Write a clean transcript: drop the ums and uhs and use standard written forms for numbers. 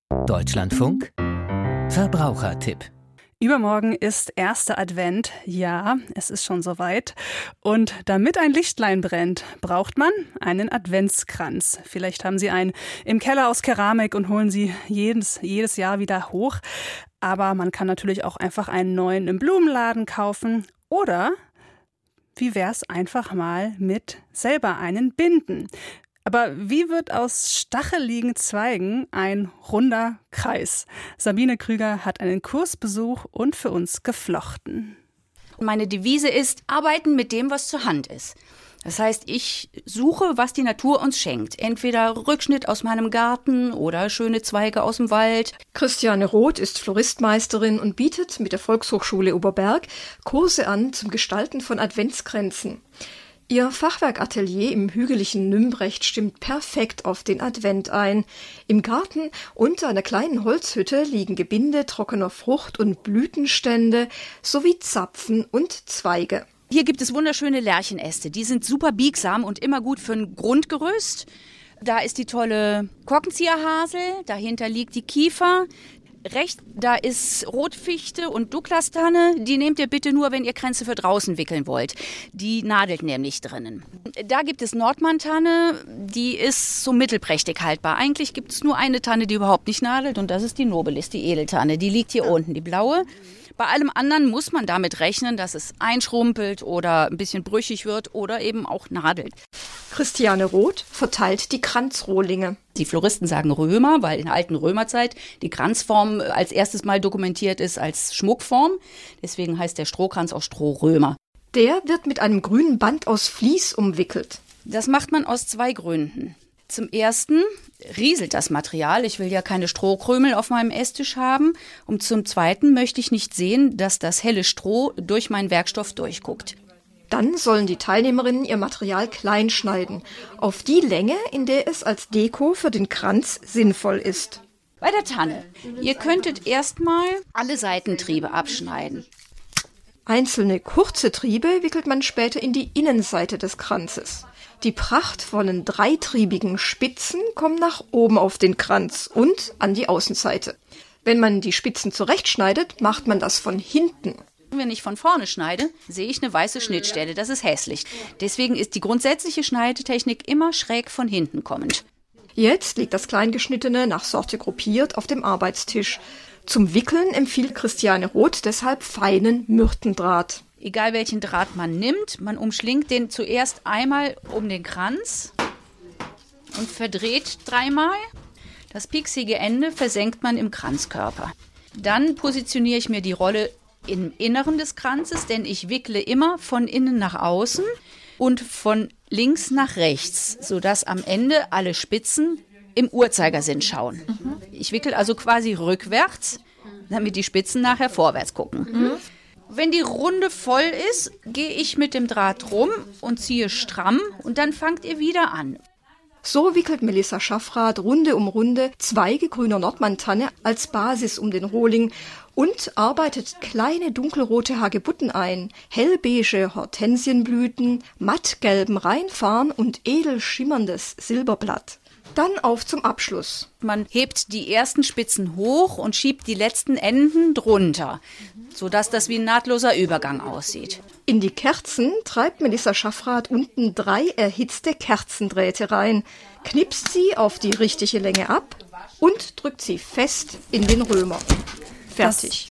Deutschlandfunk Verbrauchertipp. Übermorgen ist erster Advent. Ja, es ist schon soweit. Und damit ein Lichtlein brennt, braucht man einen Adventskranz. Vielleicht haben Sie einen im Keller aus Keramik und holen Sie jedes Jahr wieder hoch. Aber man kann natürlich auch einfach einen neuen im Blumenladen kaufen. Oder wie wär's einfach mal mit selber einen binden? Aber wie wird aus stacheligen Zweigen ein runder Kreis? Sabine Krüger hat einen Kursbesuch und für uns geflochten. Meine Devise ist, arbeiten mit dem, was zur Hand ist. Das heißt, ich suche, was die Natur uns schenkt. Entweder Rückschnitt aus meinem Garten oder schöne Zweige aus dem Wald. Christiane Roth ist Floristmeisterin und bietet mit der Volkshochschule Oberberg Kurse an zum Gestalten von Adventskränzen. Ihr Fachwerkatelier im hügeligen Nümbrecht stimmt perfekt auf den Advent ein. Im Garten unter einer kleinen Holzhütte liegen Gebinde trockener Frucht- und Blütenstände sowie Zapfen und Zweige. Hier gibt es wunderschöne Lärchenäste. Die sind super biegsam und immer gut für ein Grundgerüst. Da ist die tolle Korkenzieherhasel, dahinter liegt die Kiefer. Rechts, da ist Rotfichte und Douglastanne. Die nehmt ihr bitte nur, wenn ihr Kränze für draußen wickeln wollt. Die nadelt nämlich drinnen. Da gibt es Nordmantanne, die ist so mittelprächtig haltbar. Eigentlich gibt es nur eine Tanne, die überhaupt nicht nadelt, und das ist die Nobilis, die Edeltanne. Die liegt hier unten, die blaue. Bei allem anderen muss man damit rechnen, dass es einschrumpelt oder ein bisschen brüchig wird oder eben auch nadelt. Christiane Roth verteilt die Kranzrohlinge. Die Floristen sagen Römer, weil in der alten Römerzeit die Kranzform als erstes Mal dokumentiert ist als Schmuckform. Deswegen heißt der Strohkranz auch Strohrömer. Der wird mit einem grünen Band aus Vlies umwickelt. Das macht man aus 2 Gründen. Zum ersten rieselt das Material. Ich will ja keine Strohkrümel auf meinem Esstisch haben. Und zum zweiten möchte ich nicht sehen, dass das helle Stroh durch meinen Werkstoff durchguckt. Dann sollen die Teilnehmerinnen ihr Material klein schneiden, auf die Länge, in der es als Deko für den Kranz sinnvoll ist. Bei der Tanne. Ihr könntet erstmal alle Seitentriebe abschneiden. Einzelne kurze Triebe wickelt man später in die Innenseite des Kranzes. Die prachtvollen dreitriebigen Spitzen kommen nach oben auf den Kranz und an die Außenseite. Wenn man die Spitzen zurechtschneidet, macht man das von hinten. Wenn ich von vorne schneide, sehe ich eine weiße Schnittstelle. Das ist hässlich. Deswegen ist die grundsätzliche Schneidetechnik immer schräg von hinten kommend. Jetzt liegt das Kleingeschnittene nach Sorte gruppiert auf dem Arbeitstisch. Zum Wickeln empfiehlt Christiane Roth deshalb feinen Myrtendraht. Egal welchen Draht man nimmt, man umschlingt den zuerst einmal um den Kranz und verdreht 3-mal. Das pieksige Ende versenkt man im Kranzkörper. Dann positioniere ich mir die Rolle im Inneren des Kranzes, denn ich wickle immer von innen nach außen und von links nach rechts, sodass am Ende alle Spitzen im Uhrzeigersinn schauen. Ich wickel also quasi rückwärts, damit die Spitzen nachher vorwärts gucken. Wenn die Runde voll ist, gehe ich mit dem Draht rum und ziehe stramm und dann fangt ihr wieder an. So wickelt Melissa Schaffrath Runde um Runde Zweige grüner Nordmantanne als Basis um den Rohling und arbeitet kleine dunkelrote Hagebutten ein, hellbeige Hortensienblüten, mattgelben Rheinfarn und edel schimmerndes Silberblatt. Dann auf zum Abschluss. Man hebt die ersten Spitzen hoch und schiebt die letzten Enden drunter, sodass das wie ein nahtloser Übergang aussieht. In die Kerzen treibt Melissa Schaffrath unten 3 erhitzte Kerzendrähte rein, knipst sie auf die richtige Länge ab und drückt sie fest in den Römer. Fertig.